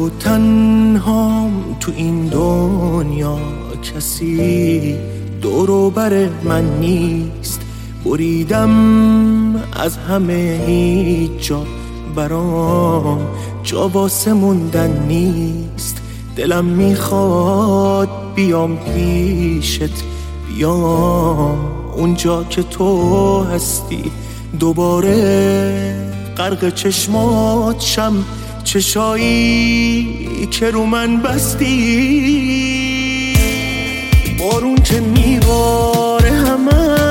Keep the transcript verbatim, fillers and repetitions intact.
و تنهام تو این دنیا، کسی دور و بر من نیست. بریدم از همه، هیچ جا برام جا واسه موندن نیست. دلم میخواد بیام پیشت، بیام اونجا که تو هستی، دوباره غرق چشمات شم، چشایی که رو من بستی. بارون که میباره همه